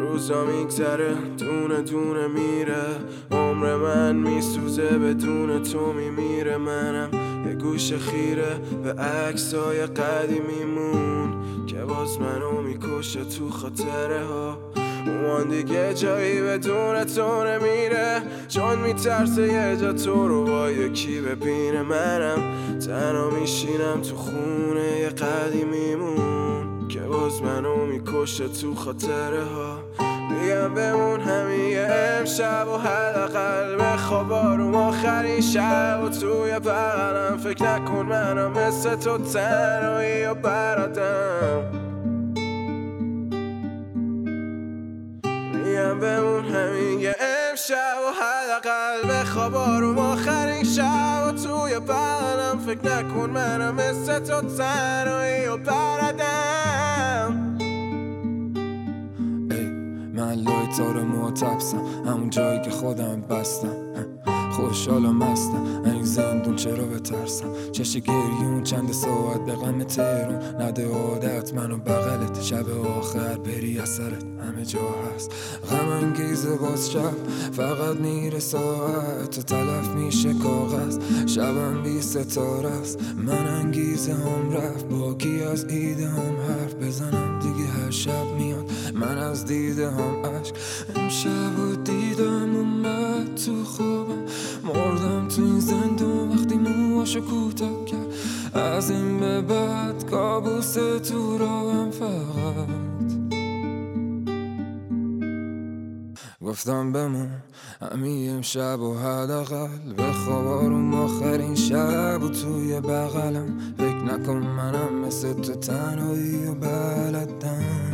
روزا میگذره دونه دونه میره، عمر من میسوزه بدون تو میمیره. منم یه گوش خیره به عکسای قدیمیمون که باز منو میکشه تو خاطره ها. اون دیگه جایی بدون تو نمیره، چون میترسه یه جا تو رو با یکی ببینه. منم تنها میشینم تو خونه یه قدیمیمون که باز منو میکشه تو خاطره ها. میگم بمون همین یه امشب و حداقل بخواب آروم آخرین شب و توی بغلم. فکر نکن منم مثل تو تنهایی و برادم. میگم بمون همین یه امشب و حداقل بخواب آروم آخرین شب و توی بغلم. فکر نکن منم مثل تو تنهایی و برادم. من لای تار معتبسم، همون جایی که خودم بستم. خوشحال و مستم، این زندون چرا بترسم؟ چش گریون چند ساعت به غم تهرون، نده عادت منو بغلت، شب آخر بری اثرت همه جا هست. غم انگیزه باز شب فقط میره ساعت و تلف میشه کاغذ. شبم بی ستاره است، من انگیزه هم رفت، باقی از ایده هم حرف بزنم دیگه. هر شب میاد من از دیده هم عشق، امشب و دیدم اومد تو خوابم. مردم تو این زندون وقتی موهاشو کوتاه کرد. از این به بعد کابوس تو راهم فقط. گفتم بمون همین امشب و حداقل بخواب آروم آخرین شب و توی بغلم. فکر نکن منم مثل تو تنهایی و بلدم.